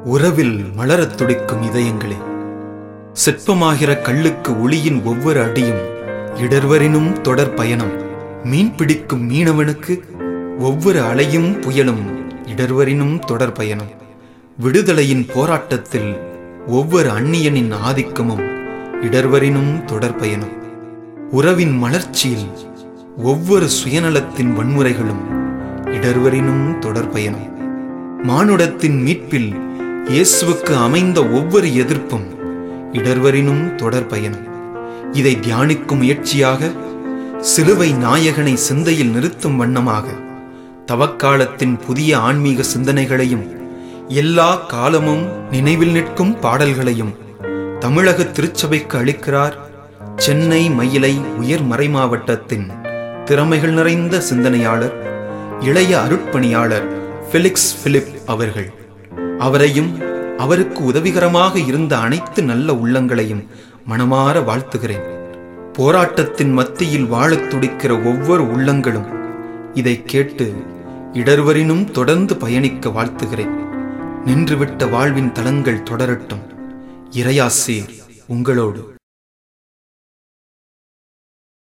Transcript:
உறவில் மலரத் துடிக்கும் இதயங்களே, சிற்பமாகிற கல்லுக்கு ஒளியின் ஒவ்வொரு அடியும் இடர்வரினும் தொடர் பயணம். மீன் பிடிக்கும் மீனவனுக்கு ஒவ்வொரு அலையும் புயலும் இடர்வரினும் தொடர் பயணம். விடுதலையின் போராட்டத்தில் ஒவ்வொரு அந்நியனின் ஆதிக்கமும் இடர்வரினும் தொடர் பயணம். உறவின் மலர்ச்சியில் ஒவ்வொரு சுயநலத்தின் வன்முறைகளும் இடர்வரினும் தொடர் பயணம். மானுடத்தின் மீட்பில் இயேசுவுக்கு அமைந்த ஒவ்வொரு எதிர்ப்பும் இடர்வரினும் தொடர் பயணம். இதை தியானிக்கும் முயற்சியாக, சிலுவை நாயகனை சிந்தையில் நிறுத்தும் வண்ணமாக, தவக்காலத்தின் புதிய ஆன்மீக சிந்தனைகளையும் எல்லா காலமும் நினைவில் நிற்கும் பாடல்களையும் தமிழக திருச்சபைக்கு அளிக்கிறார் சென்னை மயிலை உயர் மறைமாவட்டத்தின் திறமைகள் நிறைந்த சிந்தனையாளர், இளைய அருட்பணியாளர் ஃபெலிக்ஸ் பிலிப் அவர்கள். அவரையும் அவருக்கு உதவிகரமாக இருந்த அனைத்து நல்ல உள்ளங்களையும் மனமாற வாழ்த்துகிறேன். போராட்டத்தின் மத்தியில் வாழத் துடிக்கிற ஒவ்வொரு உள்ளங்களும் இதை கேட்டு இடர்வரினும் தொடர்ந்து பயணிக்க வாழ்த்துகிறேன். நின்றுவிட்ட வாழ்வின் தளங்கள் தொடரட்டும். இறையாசீர் உங்களோடு.